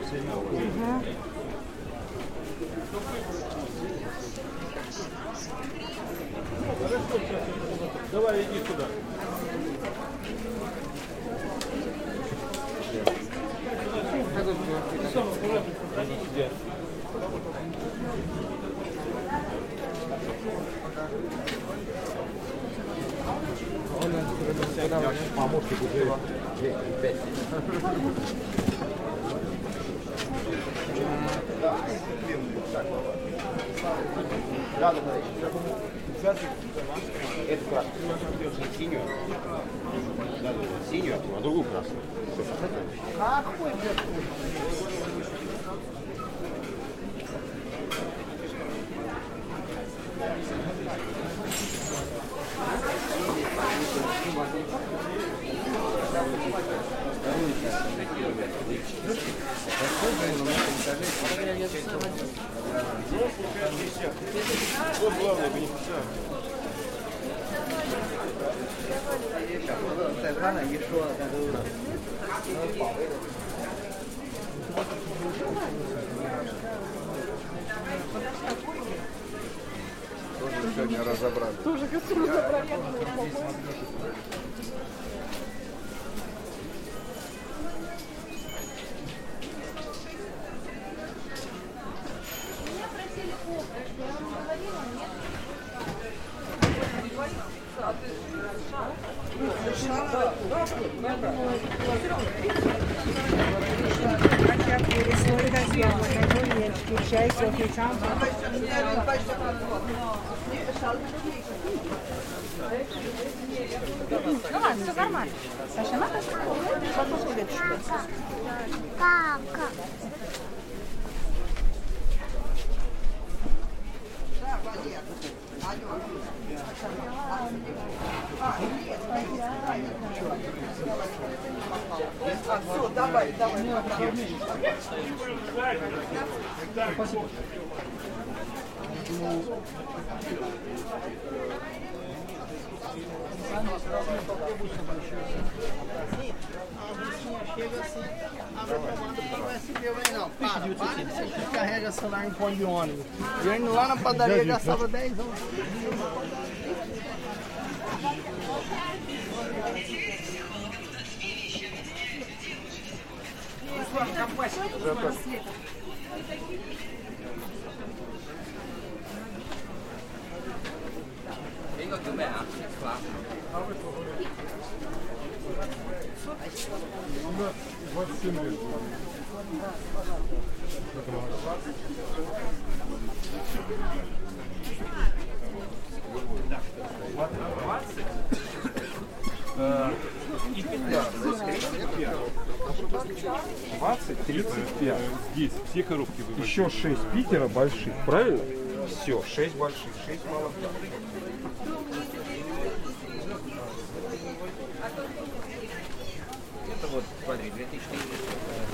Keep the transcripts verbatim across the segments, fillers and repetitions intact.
Угу. Давай, иди сюда. Помощник уже пять. Да, да, да. Это красную. Синюю. Да, да, синюю, а другую красную. Какой Вот главное бенефициар. Тоже сегодня разобрали. Тоже костюм разобрали. Чай, кофе, чай. Ну ладно, все нормально. Саша, надо послушать. Как? Все, давай, давай. Спасибо. Carrega celular em pão de ônibus. Eu indo lá na padaria gastava dez anos. двадцать, тридцать пять. Здесь все коробки выводят. Еще шесть Питера больших, правильно? Все, шесть больших, шесть малых. Это вот, смотри, две тысячи четыреста.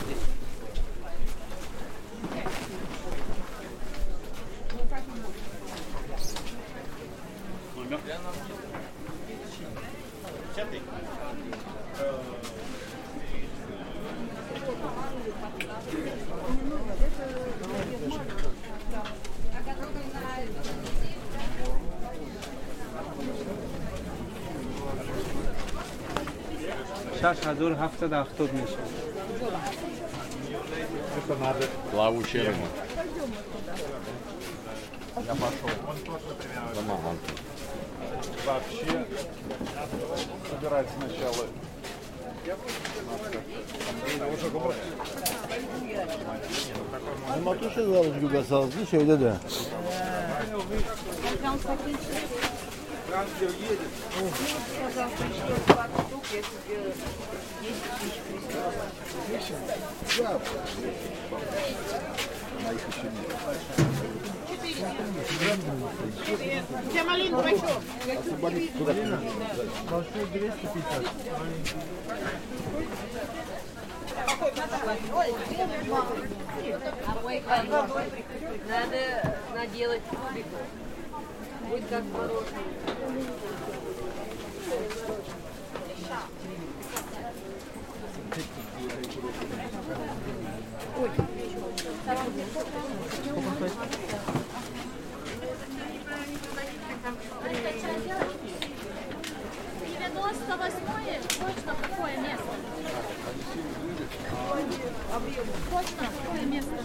Пятый. شش هزار هفتصد و هفتاد میشه. Это надо. Плавучая рыба. Я пошел. Замаган. Вообще собирать сначала. Matuşa da alıcı gibi sazlı şeyde de. Малину большой. Большой двести пятьдесят. Надо наделать кубиков. Будет как мороженое. девяносто восьмое, точно какое место? Точно какое место?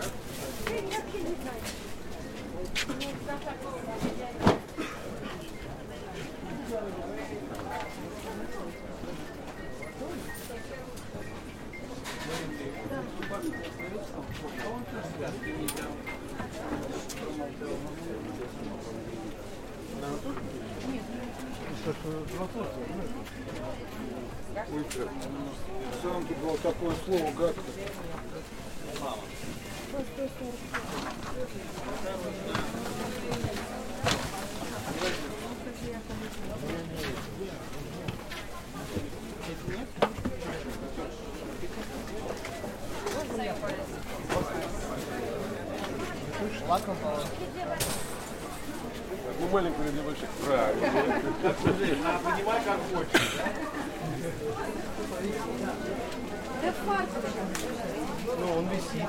Сам тут было такое слово гадкое. Ну, маленькую для больших. Правильно. Понимай, как хочешь. Ну, он висит.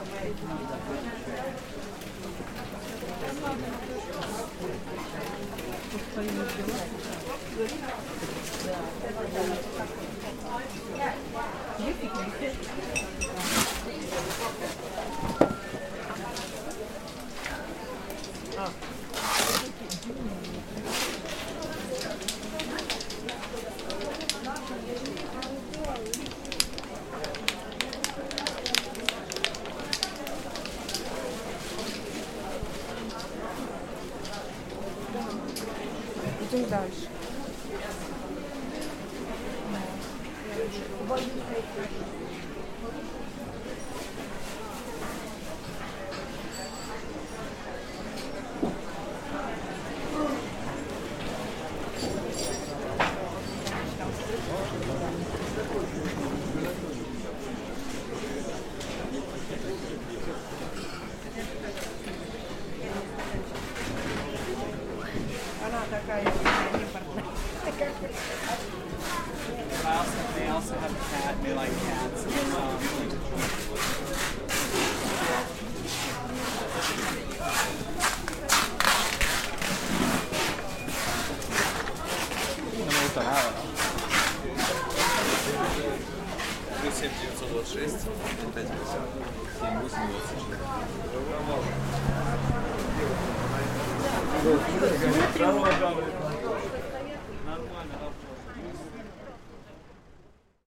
Идем дальше. Она такая импортная. They also have a cat. They like cats. Um, no me gusta nada, ¿no? Плюс семь девятьсот двадцать шесть, пять пятьдесят, семь восемь двадцать шесть.